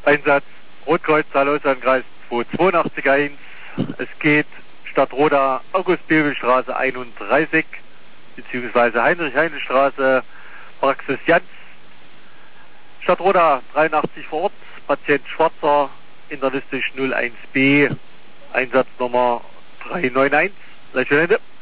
Einsatz Rotkreuz Saarlauskreis 2881. Es geht Stadtroda August-Bebel-Straße 31 beziehungsweise Heinrich-Heine-Straße, Praxis Jans. Stadtroda 83 vor Ort, Patient Schwarzer, internistisch 01B, Einsatznummer 391. Gleich Ende.